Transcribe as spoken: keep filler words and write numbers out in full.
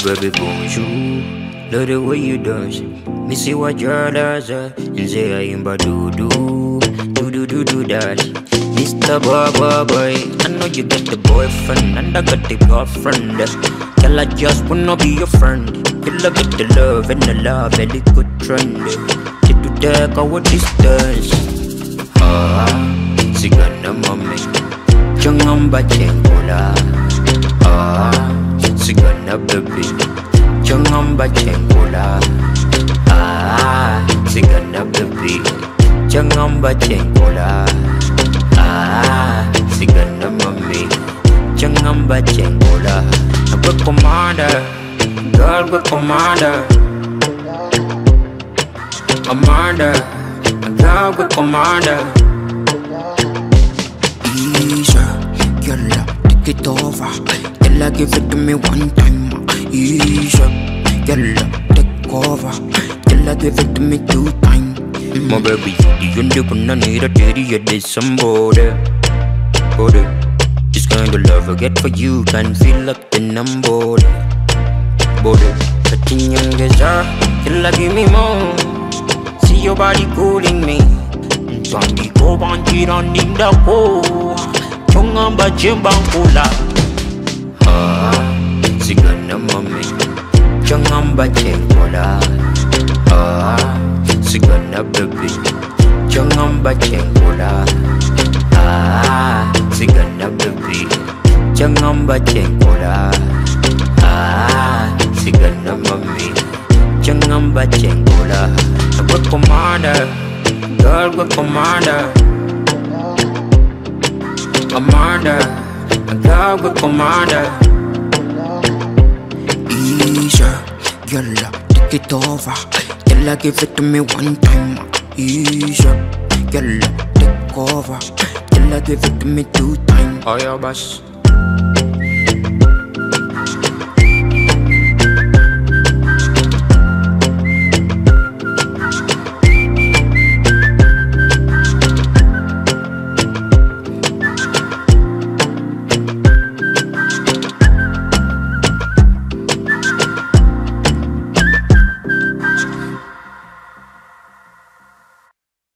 baby, bonjour. Love the way you dance. Me see what your does, uh, and say I am ba do do do do do do that. Mister Boy Boy Boy, I know you got the boyfriend and I got the girlfriend. Girl, I just wanna be your friend. Girl, I get the love and the love and the good trend. Get to take our distance. Ah, sigana mami, jangan bacengkola. Ah, sigana baby, jangan bacengkola. Ah, sigana baby, jangan bacengkola. Ah, sigana mami, jangan bacengkola. Gue commander, girl gue commander. Commander, girl gue commander. Easy, girl, take it over. Girl, give it to me one time. Easy, girl, take over. Girl, give it to me two times. My baby, you only one I need a daddy, it is somebody. Body, this kind of love I get for you can feel like the number. Body, touching young desire, girl, give me more. See your body cooling me. Johnny go banji on in the go. Chunga bajembang kula. Ah, sigana mami, jangan bacengkola. Ah, sigana baby, jangan bacengkola. Ah, sigana baby, jangan bacengkola. Ah, sigana mami, jangan bacengkola. Gue commander, girl gue commander. Commander, girl gue commander. Easy, girl, take it over. Girl, give it to me one time. Easy, girl, take over. Girl, give it to me two times. Oh yeah, boss.